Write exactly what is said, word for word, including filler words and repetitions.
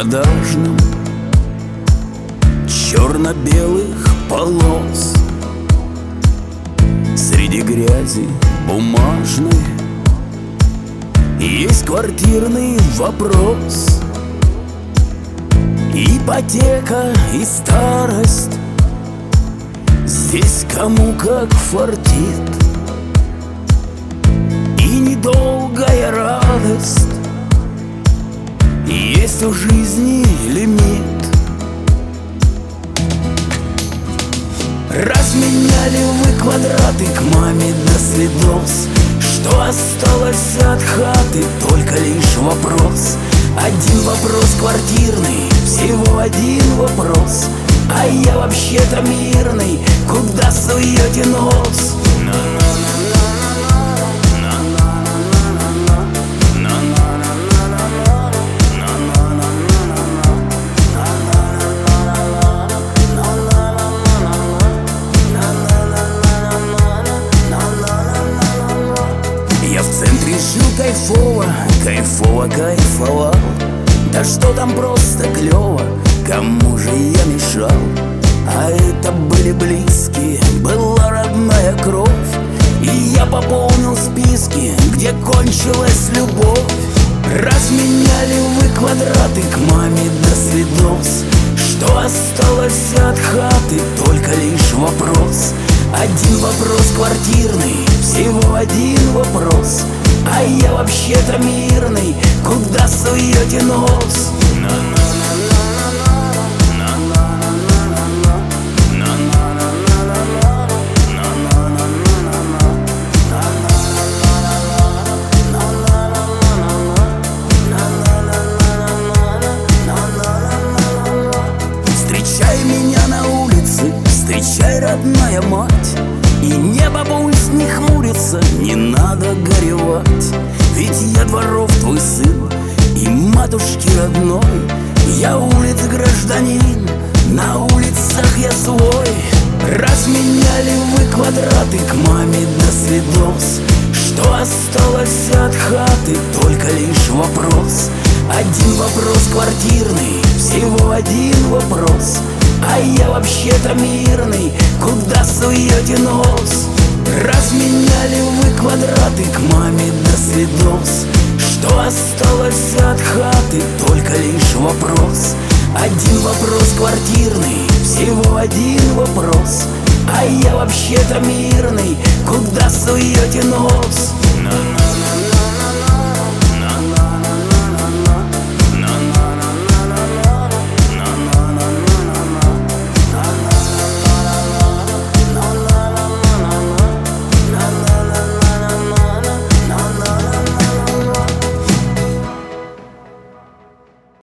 продажном черно-белых полос. Среди грязи бумажной есть квартирный вопрос. Ипотека и старость здесь кому как фартит. И недолгая радость, есть у жизни лимит. Разменяли вы квадраты к маме до свидос. Что осталось от хаты, только лишь вопрос. Один вопрос квартирный, всего один вопрос. А я вообще-то мирный, куда суете нос? Я в центре жил кайфово, кайфово кайфовал. Да что там, просто клево, кому же я мешал? А это были близкие, была родная кровь. И я пополнил списки, где кончилась любовь. Разменяли вы квадраты к маме до свидос. Что осталось от хаты, только лишь вопрос. Один вопрос квартирный, всего один вопрос. А я вообще-то мирный, куда суете нос? Встречай меня на улице, встречай, родная мать. И небо пусть не хмурится, не надо горевать. Ведь я дворов твой сын и матушки родной. Я улиц гражданин, на улицах я свой. Разменяли вы квадраты к маме до свидос. Что осталось от хаты, только лишь вопрос. Один вопрос квартирный, всего один вопрос. А я вообще-то мирный, куда суете нос? Разменяли вы квадраты к маме до свидос. Что осталось от хаты, только лишь вопрос. Один вопрос квартирный, всего один вопрос. А я вообще-то мирный, куда суете нос?